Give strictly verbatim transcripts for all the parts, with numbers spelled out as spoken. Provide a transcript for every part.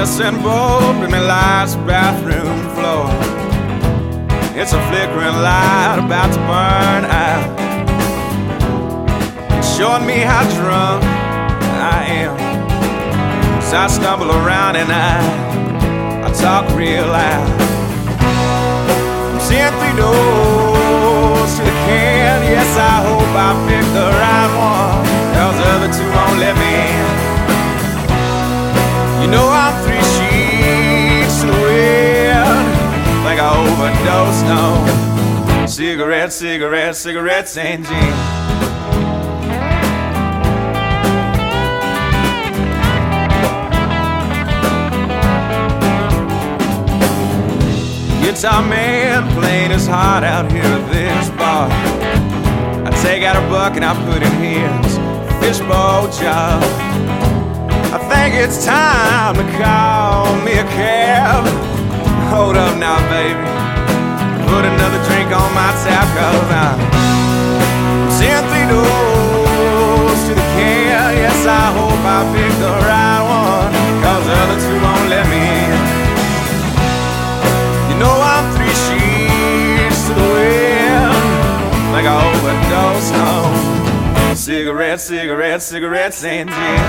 fluorescent bulb in my last bathroom floor. It's a flickering light about to burn out, showing me how drunk I am. So I stumble around and I, I talk real loud. I'm seeing three doors to the can. Yes, I hope I picked the right one, 'cause the other two won't let me in. You know I'm three sheets to the wind. Think I overdosed on cigarettes, cigarettes, cigarettes and gin. Guitar man playing his heart out here at this bar. I take out a buck and I put in his fishbowl job. I think it's time to call me a cab. Hold up now, baby, put another drink on my tab, 'cause I'm seeing three doors to the can. Yes, I hope I picked the right one, 'cause the other two won't let me in. You know I'm three sheets to the wind. Like I overdosed on cigarettes, cigarettes, cigarettes and gin.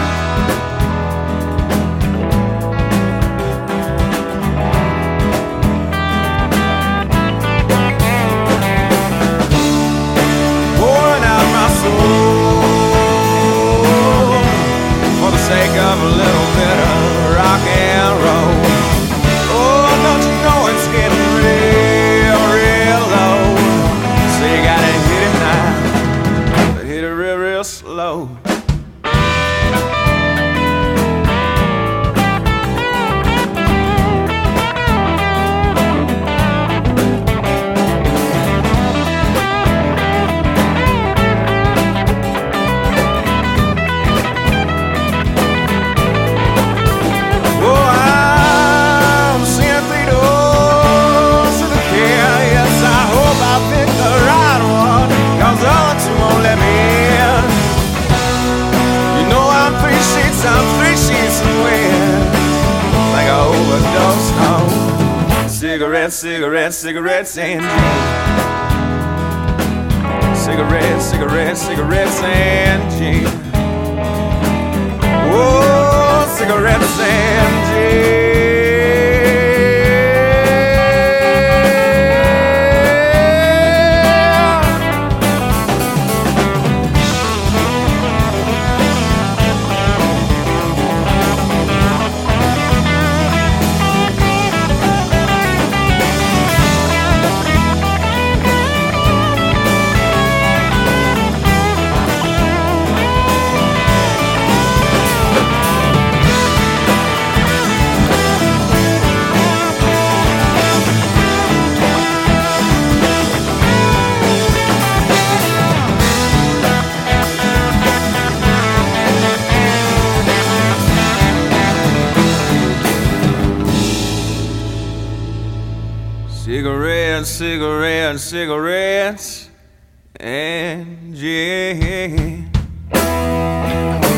For the sake of a little bit of rock and roll. Oh, don't you know it's getting real, real low? So you gotta hit it now, but hit it real, real slow. I'm three sheets away, like I overdosed on cigarettes, cigarettes, cigarettes and gin. Cigarettes, cigarettes, cigarettes and gin. Oh, cigarettes and gin. Cigarettes, cigarettes, cigarettes and gin.